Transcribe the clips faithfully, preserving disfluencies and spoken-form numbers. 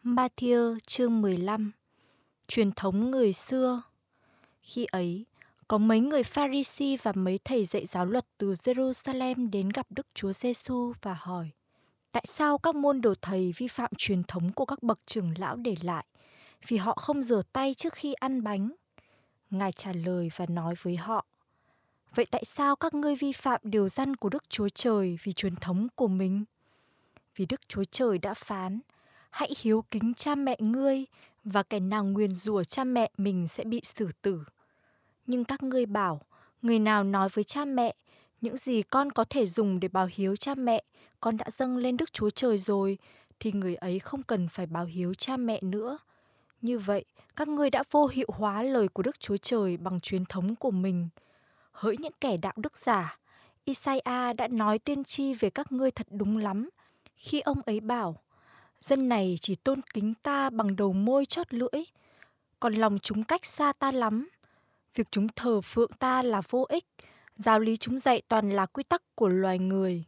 Ma-thi-ơ chương mười lăm. Truyền thống người xưa. Khi ấy, có mấy người Pha-ri-si và mấy thầy dạy giáo luật từ Giê-ru-sa-lem đến gặp Đức Chúa Giê-xu và hỏi: tại sao các môn đồ thầy vi phạm truyền thống của các bậc trưởng lão để lại, vì họ không rửa tay trước khi ăn bánh? Ngài trả lời và nói với họ: vậy tại sao các ngươi vi phạm điều răn của Đức Chúa Trời vì truyền thống của mình? Vì Đức Chúa Trời đã phán: hãy hiếu kính cha mẹ ngươi, và kẻ nào nguyền rủa cha mẹ mình sẽ bị xử tử. Nhưng các ngươi bảo: người nào nói với cha mẹ: những gì con có thể dùng để báo hiếu cha mẹ, con đã dâng lên Đức Chúa Trời rồi, thì người ấy không cần phải báo hiếu cha mẹ nữa. Như vậy, các ngươi đã vô hiệu hóa lời của Đức Chúa Trời bằng truyền thống của mình. Hỡi những kẻ đạo đức giả, I-sai-a đã nói tiên tri về các ngươi thật đúng lắm, khi ông ấy bảo: dân này chỉ tôn kính ta bằng đầu môi chót lưỡi, còn lòng chúng cách xa ta lắm. Việc chúng thờ phượng ta là vô ích, giáo lý chúng dạy toàn là quy tắc của loài người.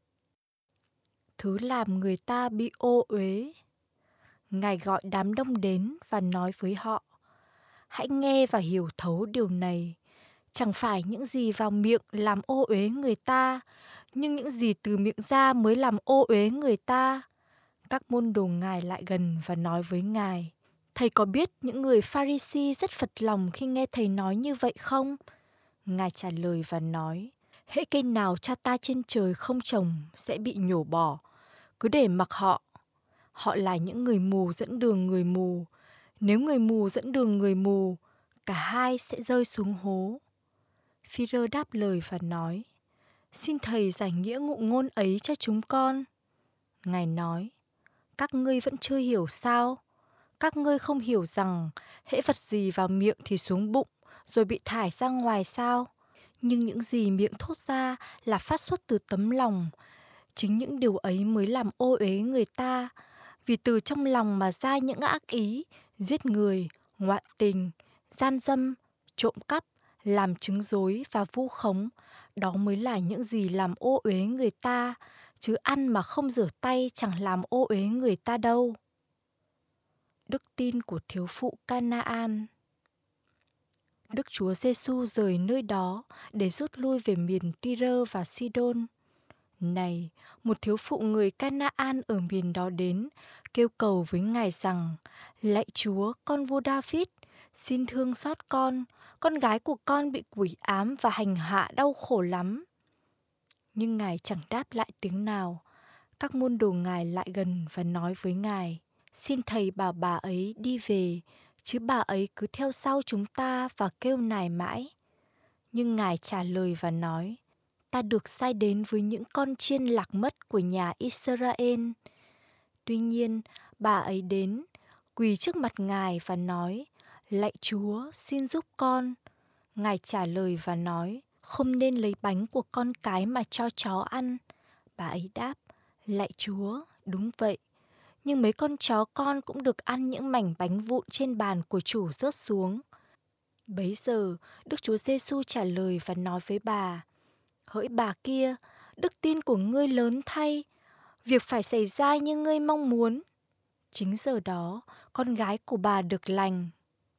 Thứ làm người ta bị ô uế. Ngài gọi đám đông đến và nói với họ: hãy nghe và hiểu thấu điều này. Chẳng phải những gì vào miệng làm ô uế người ta, nhưng những gì từ miệng ra mới làm ô uế người ta. Các môn đồ Ngài lại gần và nói với Ngài: thầy có biết những người Pha-ri-si rất phật lòng khi nghe thầy nói như vậy không? Ngài trả lời và nói: hễ cây nào cha ta trên trời không trồng sẽ bị nhổ bỏ, cứ để mặc họ. Họ là những người mù dẫn đường người mù. Nếu người mù dẫn đường người mù, cả hai sẽ rơi xuống hố. Phi-rơ đáp lời và nói: xin thầy giải nghĩa ngụ ngôn ấy cho chúng con. Ngài nói: các ngươi vẫn chưa hiểu sao? Các ngươi không hiểu rằng hễ vật gì vào miệng thì xuống bụng, rồi bị thải ra ngoài sao? Nhưng những gì miệng thốt ra là phát xuất từ tấm lòng. Chính những điều ấy mới làm ô uế người ta, vì từ trong lòng mà ra những ác ý, giết người, ngoại tình, gian dâm, trộm cắp, làm chứng dối và vu khống. Đó mới là những gì làm ô uế người ta, chứ ăn mà không rửa tay chẳng làm ô uế người ta đâu. Đức tin của thiếu phụ Ca-na-an. Đức Chúa Giê-xu rời nơi đó để rút lui về miền Ti-rơ và Si-đôn. Này, một thiếu phụ người Ca-na-an ở miền đó đến, kêu cầu với Ngài rằng: lạy Chúa, con vua Da-vít, xin thương xót con, con gái của con bị quỷ ám và hành hạ đau khổ lắm. Nhưng Ngài chẳng đáp lại tiếng nào. Các môn đồ Ngài lại gần và nói với Ngài: xin thầy bảo bà ấy đi về, chứ bà ấy cứ theo sau chúng ta và kêu nài mãi. Nhưng Ngài trả lời và nói: ta được sai đến với những con chiên lạc mất của nhà Israel. Tuy nhiên, bà ấy đến, quỳ trước mặt Ngài và nói: lạy Chúa, xin giúp con. Ngài trả lời và nói: không nên lấy bánh của con cái mà cho chó ăn. Bà ấy đáp: lạy Chúa, đúng vậy. Nhưng mấy con chó con cũng được ăn những mảnh bánh vụn trên bàn của chủ rớt xuống. Bấy giờ, Đức Chúa Giê-xu trả lời và nói với bà: hỡi bà kia, đức tin của ngươi lớn thay, việc phải xảy ra như ngươi mong muốn. Chính giờ đó, con gái của bà được lành.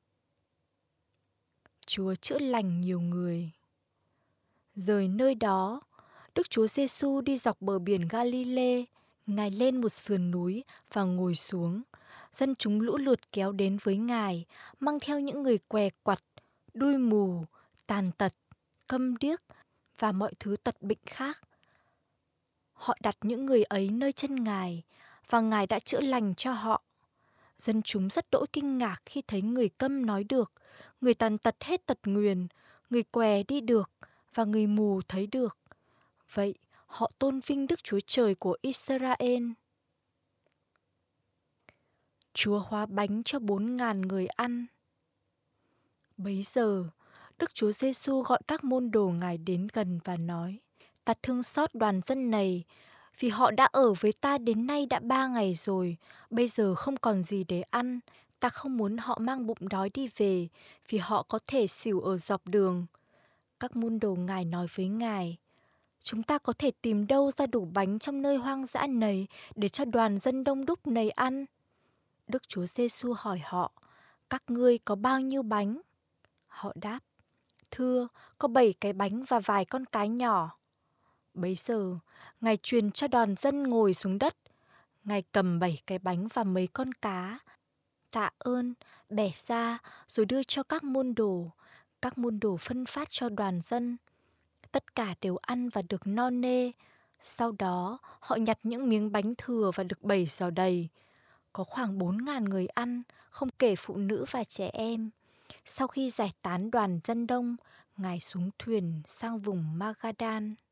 Chúa chữa lành nhiều người. Rời nơi đó, Đức Chúa Giê-xu đi dọc bờ biển Ga-li-lê. Ngài lên một sườn núi và ngồi xuống. Dân chúng lũ lượt kéo đến với Ngài, mang theo những người què quặt, đuôi mù, tàn tật, câm điếc và mọi thứ tật bệnh khác. Họ đặt những người ấy nơi chân Ngài, và Ngài đã chữa lành cho họ. Dân chúng rất đỗi kinh ngạc khi thấy người câm nói được, người tàn tật hết tật nguyền, người què đi được, và người mù thấy được. Vậy họ tôn vinh Đức Chúa Trời của Israel. Chúa hóa bánh cho bốn ngàn người ăn. Bấy giờ, Đức Chúa Giê-xu gọi các môn đồ Ngài đến gần và nói: ta thương xót đoàn dân này, vì họ đã ở với ta đến nay đã ba ngày rồi, bây giờ không còn gì để ăn. Ta không muốn họ mang bụng đói đi về, vì họ có thể xỉu ở dọc đường. Các môn đồ Ngài nói với Ngài: chúng ta có thể tìm đâu ra đủ bánh trong nơi hoang dã này để cho đoàn dân đông đúc này ăn? Đức Chúa Giêsu hỏi họ, các ngươi có bao nhiêu bánh? Họ đáp, thưa, có bảy cái bánh và vài con cái nhỏ. Bấy giờ, Ngài truyền cho đoàn dân ngồi xuống đất. Ngài cầm bảy cái bánh và mấy con cá, tạ ơn, bẻ ra rồi đưa cho các môn đồ. Các môn đồ phân phát cho đoàn dân. Tất cả đều ăn và được no nê. Sau đó, họ nhặt những miếng bánh thừa và được bày xào đầy. Có khoảng bốn ngàn người ăn, không kể phụ nữ và trẻ em. Sau khi giải tán đoàn dân đông, Ngài xuống thuyền sang vùng Magadan.